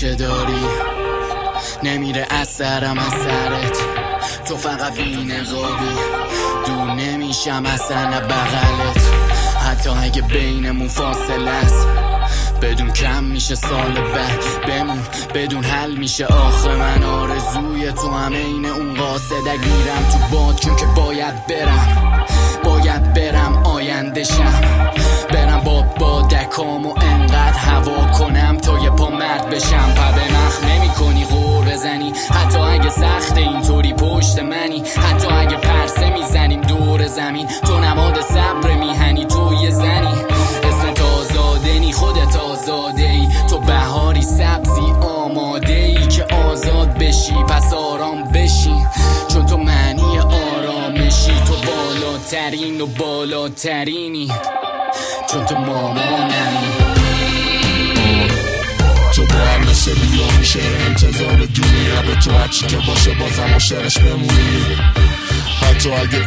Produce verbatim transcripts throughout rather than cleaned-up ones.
ریشه داری، نمیره اثرم از سرت، تو فقط بی نقابی، دور نمیشم اصلا بغلت، حتی اگه بینمون فاصله است، بدون کم میشه سال بعد، بمون بدون حل میشه آخه من آرزوی تو هم این اون قاصدک، میرم تو باد چون که باید برم، باید برم آینده شم، برم با بادکام و انقدر هوا کنم تا یه پا مرد بشم، پا به نخ نمی کنی غور بزنی، حتی اگه سخت اینطوری پشت منی، حتی اگه پرسه میزنیم دور زمین، تو نماد صبر میهنی، تو یه زنی اسم آزادنی، خودت آزاده ای، تو بهاری سبزی آماده ای که آزاد بشی، پس آرام بشی چون تو معنی آرامشی، تو بالاترین و بالاترینی چون تو مامانمی، تو با هم مثل بیا میشه انتظار دنیا به تو هرچی که باشه بازم عاشقش بمونی، حتی اگه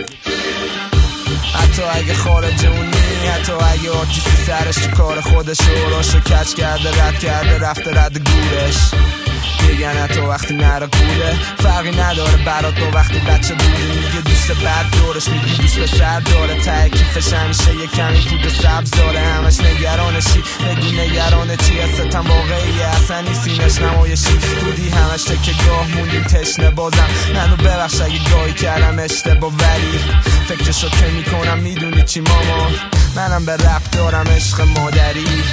حتی اگه خارجمونی، حتی اگه آتیسی سرش تو کار خودش راشو کچ کرده، رد کرده رفته رد گورش، میگن تو وقتی نره کوله فرقی نداره برات، با وقتی بچه بودی میگه دوست بد دورش، میگی دوست به سر داره، ته کیفش همیشه یه کمی پود سبز داره، همش نگرانشی، بگو نگرانه چی هستم واقعیه اصلا نیستینش نمایشی، بودی همش که گاه موندیم تشنه، بازم منو ببخش اگه گاهی کردم اشتباه، ولی فکرشو که میکنم میدونی چی مامان، منم به رپ دارم عشق مادری.